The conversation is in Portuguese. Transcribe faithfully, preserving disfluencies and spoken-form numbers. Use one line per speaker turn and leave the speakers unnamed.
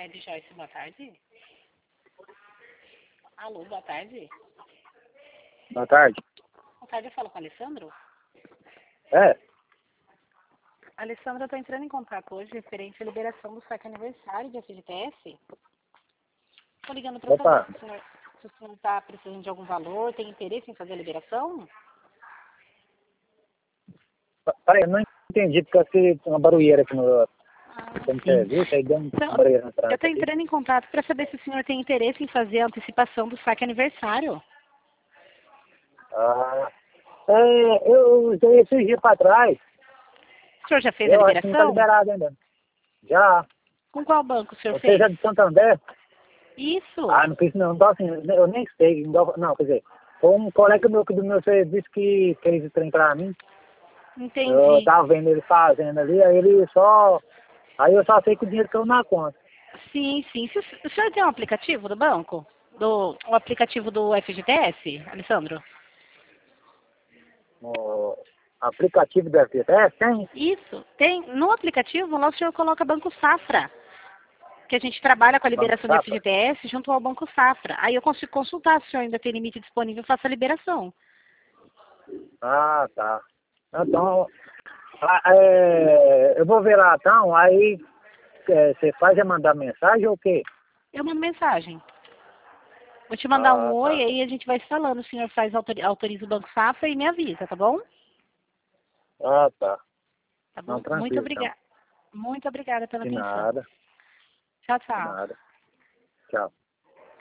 É de Joyce, boa tarde. Alô, boa tarde.
Boa tarde.
Boa tarde, eu falo com o Alessandro.
É?
Alessandro, eu estou entrando em contato hoje referente à liberação do saque aniversário de F G T S. Estou ligando para
Opa.
saber se o senhor se o senhor está precisando de algum valor, tem interesse em fazer a liberação?
Peraí, eu não entendi porque eu fiz uma barulheira aqui no,
Ah,
no
sim.
serviço, aí deu uma
Então,
barulheira na
eu
trás
estou
aqui.
entrando em contato para saber se o senhor tem interesse em fazer a antecipação do saque aniversário.
Ah, é, eu usei esses dias para trás.
O senhor já fez a
Eu acho que não está
liberação?
liberado ainda. Já.
Com qual banco o senhor
Você já
fez?
é de Santander?
Isso.
Ah, não fiz não. Então, assim, eu nem sei. Não, não, quer dizer, foi um colega meu que do meu serviço que fez o trem para mim. Eu
Entendi.
tava vendo ele fazendo ali, aí ele só... Aí eu só sei que o dinheiro caiu na conta.
Sim, sim. Se o o senhor tem um aplicativo do banco? Do, o aplicativo do F G T S, Alessandro?
O aplicativo do F G T S tem?
Isso. Tem. No aplicativo, lá o senhor coloca Banco Safra, que a gente trabalha com a
Banco
liberação do
Safra?
F G T S junto ao Banco Safra. Aí eu consigo consultar se o senhor ainda tem limite disponível e faço a liberação.
Ah, tá. Então, ah, é, eu vou ver lá então, aí é, você faz é mandar mensagem ou o quê?
Eu mando mensagem. Vou te mandar um
Ah,
oi,
tá.
aí a gente vai se falando. O senhor faz, autori- autoriza o Banco Safra e me avisa, tá bom?
Ah, tá.
Tá
Não,
bom? Muito
tranquilo então.
obrigada. Muito obrigada pela
De
atenção.
nada,
Tchau,
de
tchau.
nada. Tchau.